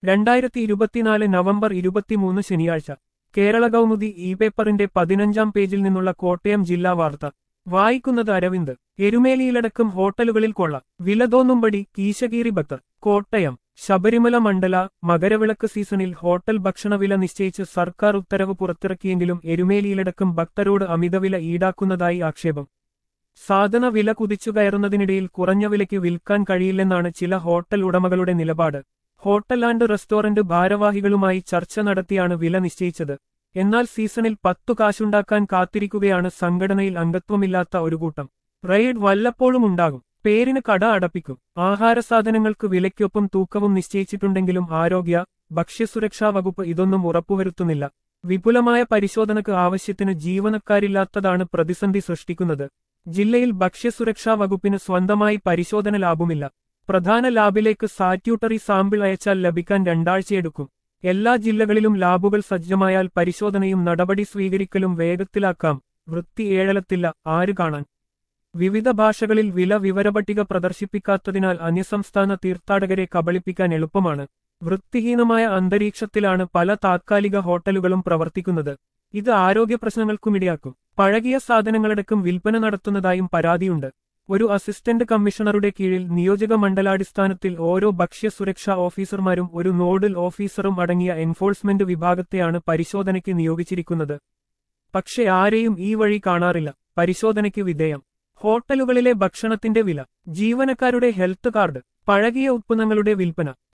2024 November 23 ശനിയാഴ്ച Kerala Kaumudi E പേപ്പറിന്റെ 15-ാം പേജിൽ നിന്നുള്ള കോട്ടയം ജില്ലാ വാർത്ത വായിക്കുന്നത് അരവിന്ദ്. എരുമേലിയിലടക്കം ഹോട്ടലുകളിൽ കൊള്ള, വില തോന്നുംപടി കീശകീറി ഭക്തർ. കോട്ടയം ശബരിമല മണ്ഡല മകരവിളക്ക് സീസണിൽ ഹോട്ടൽ ഭക്ഷണവില നിശ്ചയിച്ച് സർക്കാർ ഉത്തരവ് പുറത്തിറക്കിയെങ്കിലും എരുമേലിയിലടക്കം ഭക്തരോട് അമിതവില ഈടാക്കുന്നതായി ആക്ഷേപം. സാധന വില കുതിച്ചുകയറുന്നതിനിടയിൽ കുറഞ്ഞ വിലയ്ക്ക് വിൽക്കാൻ കഴിയില്ലെന്നാണ് ചില ഹോട്ടൽ ഉടമകളുടെ നിലപാട്. ഹോട്ടൽ ആൻഡ് റെസ്റ്റോറന്റ് ഭാരവാഹികളുമായി ചർച്ച നടത്തിയാണ് വില നിശ്ചയിച്ചത്. എന്നാൽ സീസണിൽ 10 കാശുണ്ടാക്കാൻ കാത്തിരിക്കുകയാണ് സംഘടനയിൽ അംഗത്വമില്ലാത്ത ഒരു കൂട്ടം. റെയ്ഡ് വല്ലപ്പോഴും ഉണ്ടാകും. പേരിന് കട അടപ്പിക്കും. ആഹാരസാധനങ്ങൾക്ക് വിലയ്ക്കൊപ്പം തൂക്കവും നിശ്ചയിച്ചിട്ടുണ്ടെങ്കിലും ആരോഗ്യ ഭക്ഷ്യസുരക്ഷാ വകുപ്പ് ഇതൊന്നും ഉറപ്പുവരുത്തുന്നില്ല. വിപുലമായ പരിശോധനക്ക് ആവശ്യത്തിന് ജീവനക്കാരില്ലാത്തതാണ് പ്രതിസന്ധി സൃഷ്ടിക്കുന്നത്. ജില്ലയിൽ ഭക്ഷ്യസുരക്ഷാ വകുപ്പിന് സ്വന്തമായി പരിശോധന ലാബുമില്ല. പ്രധാന ലാബിലേക്ക് സാറ്റ്യൂട്ടറി സാമ്പിൾ അയച്ചാൽ ലഭിക്കാൻ 2 ആഴ്ചയെടുക്കും. എല്ലാ ജില്ലകളിലും ലാബുകൾ സജ്ജമായാൽ പരിശോധനയും നടപടി സ്വീകരിക്കലും വേഗത്തിലാക്കാം. വൃത്തി ഏഴലത്തില്ല, ആര് കാണാൻ? വിവിധ ഭാഷകളിൽ വില വിവരപട്ടിക പ്രദർശിപ്പിക്കാത്തതിനാൽ അന്യസംസ്ഥാന തീർത്ഥാടകരെ കബളിപ്പിക്കാൻ എളുപ്പമാണ്. വൃത്തിഹീനമായ അന്തരീക്ഷത്തിലാണ് പല താത്കാലിക ഹോട്ടലുകളും പ്രവർത്തിക്കുന്നത്. ഇത് ആരോഗ്യ പ്രശ്നങ്ങൾക്കുമിടയാക്കും. പഴകിയ സാധനങ്ങളടക്കം വിൽപ്പന നടത്തുന്നതായും പരാതിയുണ്ട്. ഒരു അസിസ്റ്റന്റ് കമ്മീഷണറുടെ കീഴിൽ നിയോജക മണ്ഡലാടിസ്ഥാനത്തിൽ ഓരോ ഭക്ഷ്യസുരക്ഷാ ഓഫീസർമാരും ഒരു നോഡൽ ഓഫീസറും അടങ്ങിയ എൻഫോഴ്സ്മെന്റ് വിഭാഗത്തെയാണ് പരിശോധനയ്ക്ക് നിയോഗിച്ചിരിക്കുന്നത്. പക്ഷേ ആരെയും ഈ വഴി കാണാറില്ല. പരിശോധനയ്ക്ക് വിധേയം. ഹോട്ടലുകളിലെ ഭക്ഷണത്തിന്റെ വില, ജീവനക്കാരുടെ ഹെൽത്ത് കാർഡ്, പഴകിയ ഉത്പന്നങ്ങളുടെ വിൽപ്പന,